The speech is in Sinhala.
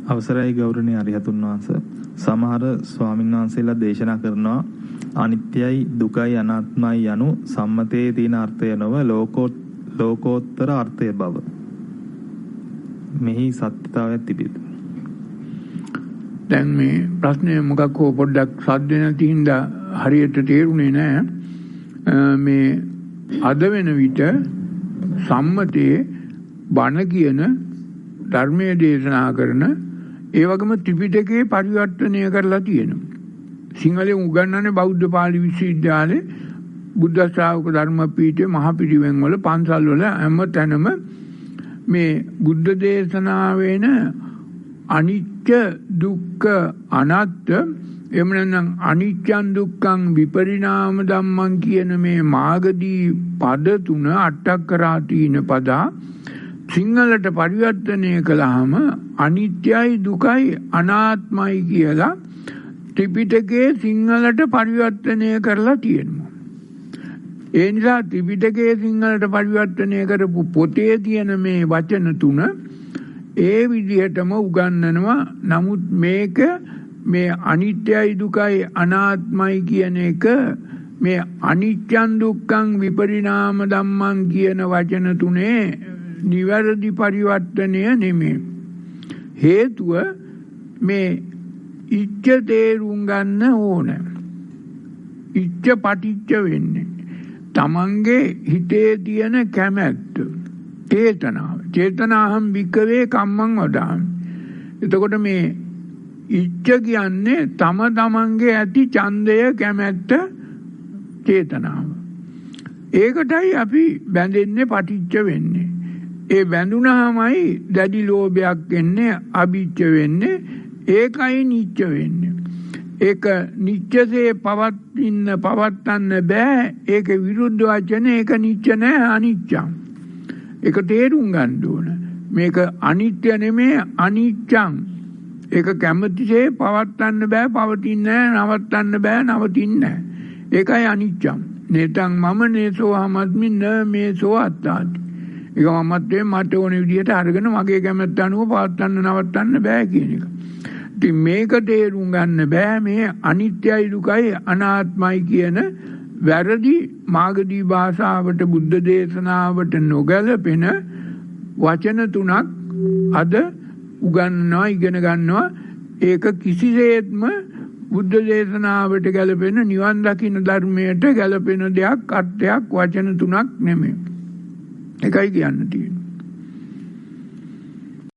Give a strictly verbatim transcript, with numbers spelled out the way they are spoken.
අවසරයි ගෞරවනීය අරිහතුන් වහන්සේ. සමහර ස්වාමීන් වහන්සේලා දේශනා කරනවා අනිත්‍යයි දුකයි අනාත්මයි යනු සම්මතයේ තියෙන අර්ථය නොව ලෝකෝත්තර අර්ථය බව. මෙහි සත්‍යතාවයක් තිබෙද? දැන් මේ ප්‍රශ්නේ මොකක් හෝ පොඩ්ඩක් සද්ද නැති හින්දා හරියට තේරුනේ නැහැ. මේ අද වෙන විට සම්මතයේ බණ කියන ධර්මයේ දේශනා කරන ඒ වගේම ත්‍රිපිටකයේ පරිවර්තනය කරලා තියෙනවා. සිංහලෙන් උගන්වන්නේ බෞද්ධ පාලි විශ්වවිද්‍යාලේ බුද්ධ ශ්‍රාවක ධර්ම පීඨයේ මහ පිරිවෙන් වල පන්සල් වල හැම තැනම මේ බුද්ධ දේශනාවෙන අනිත්‍ය දුක්ඛ අනාත්ම එහෙම නැත්නම් අනිච්චං දුක්ඛං විපරිණාම ධම්මං කියන මේ මාගදී පද තුන අට්ඨකරාතීන පදා සිංහලට පරිවර්තනය කළාම අනිත්‍යයි දුකයි අනාත්මයි කියලා ත්‍රිපිටකයේ සිංහලට පරිවර්තනය කරලා තියෙනවා. ඒ නිසා ත්‍රිපිටකයේ සිංහලට පරිවර්තනය කරපු පොතේ තියෙන මේ වචන තුන ඒ විදිහටම උගන්වනවා. නමුත් මේක මේ අනිත්‍යයි දුකයි අනාත්මයි කියන එක මේ අනිච්චං දුක්ඛං විපරිණාම ධම්මං කියන වචන තුනේ නිවැරදි පරිවර්තනය නෙමෙයි. හේතුව මේ ඉච්ඡ තේරුම් ගන්න ඕන. ඉච්ඡ පටිච්ච වෙන්නේ තමන්ගේ හිතේ තියෙන කැමැත්ත චේතනාව. චේතනාහම් වික්කවේ කම්මං වදාමි. එතකොට මේ ඉච්ඡ කියන්නේ තම තමන්ගේ ඇති ඡන්දය කැමැත්ත චේතනාව. ඒකටයි අපි බැඳෙන්නේ පටිච්ච වෙන්නේ. ඒ බැඳුනහමයි දැඩි ලෝභයක් එන්නේ අභිච්ඡ වෙන්නේ. ඒකයි නිච්ච වෙන්නේ. ඒක නිච්චසේ පවත්ින්න පවත්තන්න බෑ. ඒක විරුද්ධ වචන. ඒක නිච්ච නෑ අනිච්චං. ඒක තේරුම් ගන්න ඕන. මේක අනිත්‍ය නෙමේ අනිච්චං. ඒක කැමතිසේ පවත්තන්න බෑ පවතින්නේ නෑ නවත්තන්න බෑ නවතින්නේ නෑ. ඒකයි අනිච්චං. නේතං මම නේසෝ අහමත්මි න මේසෝ අත්තාති. ඒක මමත්වයේ මට ඕන විදිහට අරගෙන මගේ කැමැත්ත අනුව පවත්තන්න නවත්තන්න බෑ කියන එක. ඉතින් මේක තේරුම් ගන්න බෑ මේ අනිත්‍යයි දුකයි අනාත්මයි කියන වැරදි මාගදී භාෂාවට බුද්ධ දේශනාවට නොගැලපෙන වචන තුනක් අද උගන්වනවා ඉගෙන ගන්නවා. ඒක කිසිසේත්ම බුද්ධ දේශනාවට ගැලපෙන නිවන් දකින්න ධර්මයට ගැලපෙන දෙයක් අර්ථයක් වචන තුනක් නෙමෙයි. එකයි කියන්න තියෙන්නේ.